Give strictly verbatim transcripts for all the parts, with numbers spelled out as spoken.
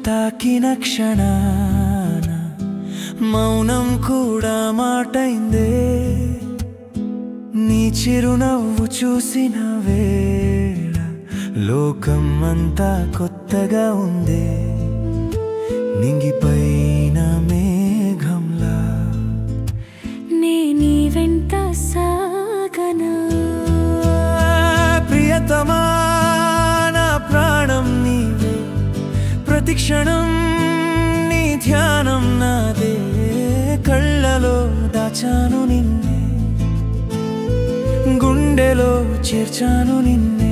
తాకిన క్షణాన మౌనం కూడా మాటైందే. నీ చిరునవ్వు చూసిన వేళ లోకం అంతా కొత్తగా ఉందే. నింగిపైన మేఘంలా నే నీ వెంట సాగనా. ప్రియతమా నా ప్రాణం నీవే, ప్రతి క్షణం నీ ధ్యానం నాదే. కళ్ళలో దాచాను నిన్నే, గుండెలో చేర్చాను నిన్నే.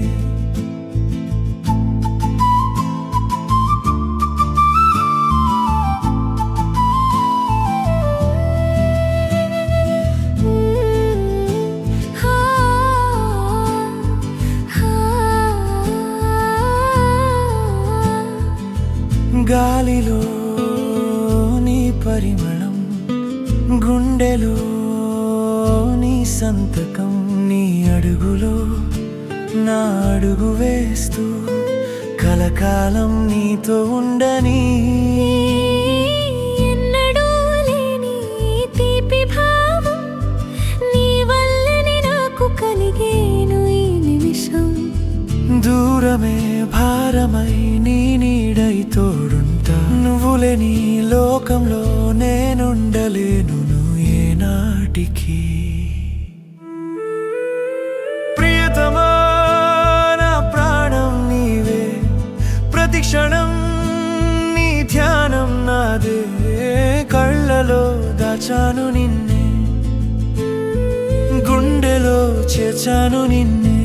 గాలిలో నీ పరిమళం, గుండెలో నీ సంతకం. నీ అడుగులో నా అడుగు వేస్తూ కలకాలం నీతో ఉండని. ఎన్నడూ లేని తీపి భావం నీ వల్లనే నాకు కలిగేను ఈ నిమిషం. దూరమే భారమై నీ నీడై తోడుంటా. నువ్వులేని లోకంలో నేనుండలేను ఏనాటికి. ప్రియతమా నా ప్రాణం నీవే, ప్రతి క్షణం నీ ధ్యానం నాదే. కళ్ళలో దాచాను నిన్నే, గుండెలో చేర్చాను నిన్నే.